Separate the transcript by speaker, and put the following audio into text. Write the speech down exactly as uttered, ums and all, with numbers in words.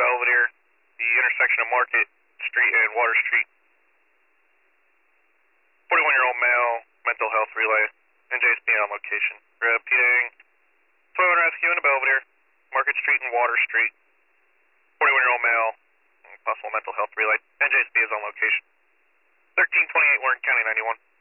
Speaker 1: Belvedere, the intersection of Market Street and Water Street. forty-one-year-old male, mental health relay, N J S P on location. Repeating, tow and rescue in Belvedere, Market Street and Water Street. forty-one-year-old male, possible mental health relay, N J S P is on location. thirteen twenty-eight Warren County ninety-one.